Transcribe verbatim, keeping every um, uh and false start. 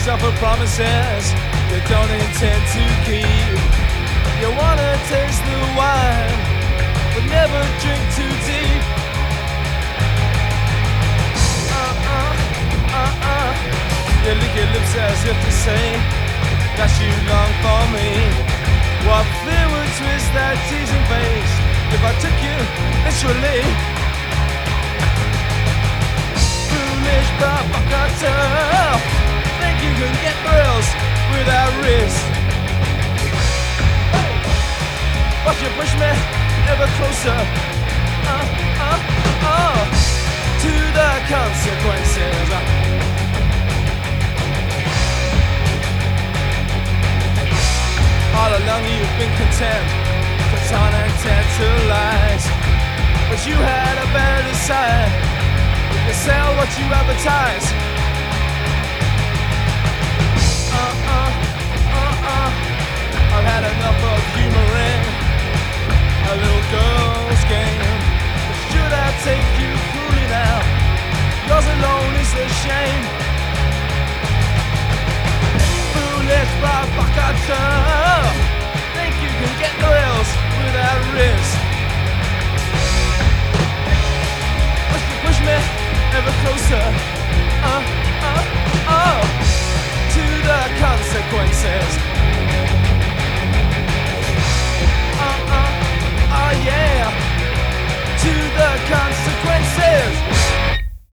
yourself for promises you don't intend to keep. You wanna taste the wine, but never drink too deep. Uh-uh, uh-uh. You lick your lips as if to say that you long for me. What fear would twist that teasing face if I took you literally? Foolish provocateur, think you can get thrills without risk. But you push me ever closer, uh, uh, uh, to the consequences. All along you've been content to taunt and tantalize, but you had a better design. You sell what you advertise. Uh-uh, uh-uh. I've had enough of humoring a little girl's game. Should I take you cruelly now? Yours alone is a shame. Foolish provocateur, think you can get thrills without risk. But you push me ever closer.